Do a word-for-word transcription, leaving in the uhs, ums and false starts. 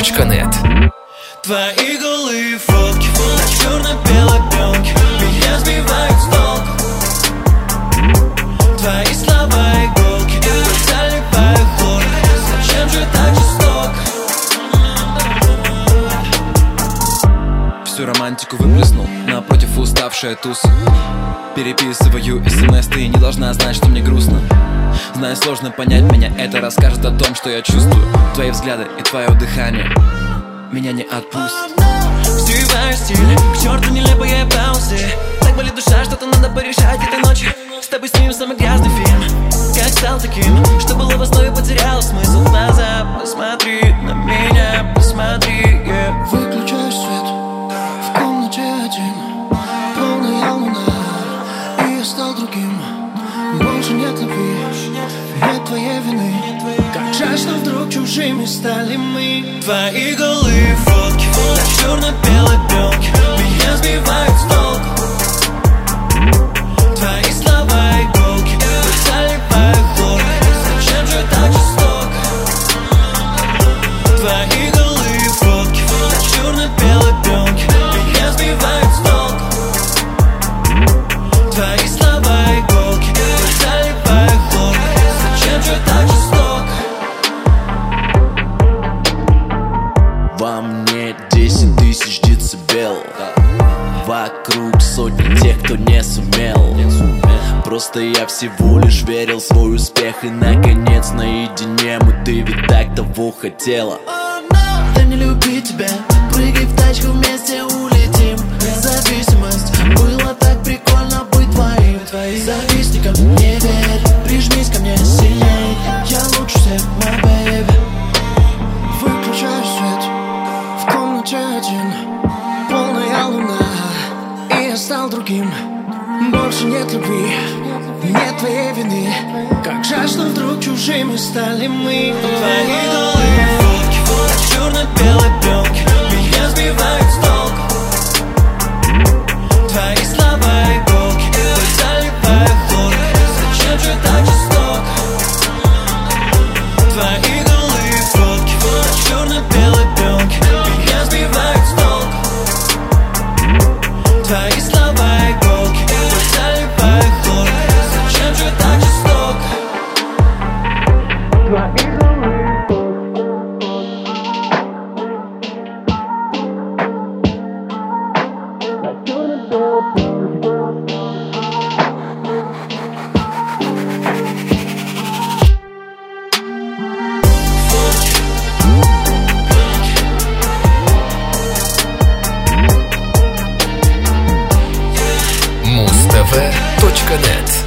точка нет. Твои голые фотки на черно-белой пленке меня сбивают с толку. Твои слова иголки, заливаю хлоркой. Зачем же так жестоко? Всю романтику выплеснул напротив уставшая туса. Переписываю смс, ты не должна знать, что мне грустно. Знаю, сложно понять меня, это расскажет о том, что я чувствую. Твои взгляды и твое дыхание меня не отпустят. Сбиваю стиль, к черту нелепые паузы. Так болит душа, что-то надо порешать этой ночью. С тобой снимем самый грязный фильм. Как стал таким, что было в основе, потерял смысл. Глаза, посмотри на меня, посмотри, yeah. Выключаешь свет, в комнате один, полная луна, и я стал другим. Больше нет любви, нет твоей вины. Как жаль, что вдруг чужими стали мы. Твои голые фотки на черно-белой пленке меня сбивают с толку. Твои слова иголки, заливаю хлоркой. Зачем же так жестоко? Твои голые фотки на черно-белой пленке меня сбивают с толку. Твои слова иголки, заливаю хлоркой. Зачем же так жестоко? Во мне десять тысяч децибел. Вокруг сотни тех, кто не сумел. Просто я всего лишь верил в свой успех. И наконец наедине мы, ты ведь так того хотела. Дай мне любить тебя, прыгай в тачку, вместе улетим. Зависимость, было так прикольно быть твоим завистником. Не верь, прижмись ко мне сильней. Я лучше всех, my baby. Выключаешь свет, в комнате один, полная луна, и я стал другим. Больше нет любви, нет твоей вины. Как жаль, что вдруг чужими стали мы. Твои голые фотки на черно-белой пленке меня сбивают с толку. Твои слова иголки, заливаю хлоркой. Зачем же так жестоко? Твои голые фотки на черно-белой пленке меня сбивают с толку. Твои слова иголки, заливаю хлоркой. Зачем же так жестоко? Твои голые муз тв точка нет.